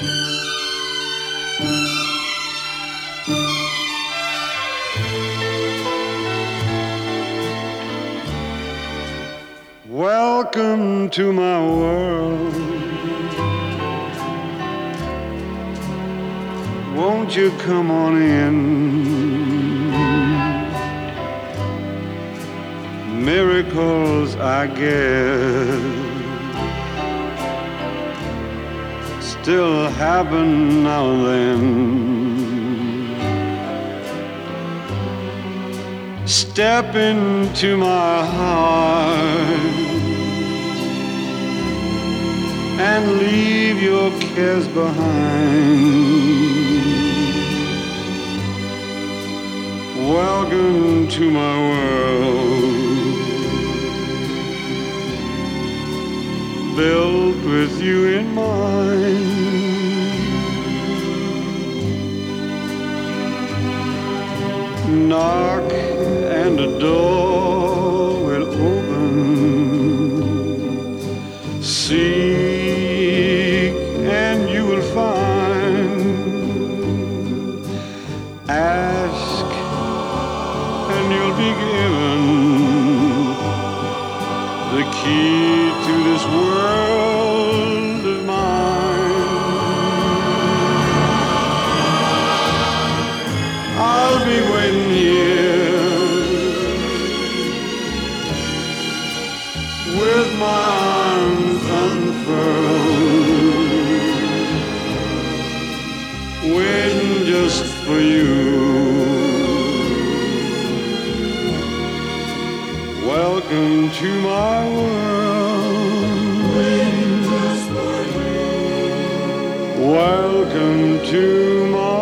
Welcome to my world. Won't you come on in? Miracles, I guess, still happen now and then. Step into my heart and leave your cares behind. Welcome to my world, built with you in mind. Knock and a door will open. Seek and you will find. Ask and you'll be given the key to this world of mine. I'll be waiting here with my arms unfurled, waiting just for you. Welcome to my world, waiting just for you. Welcome to my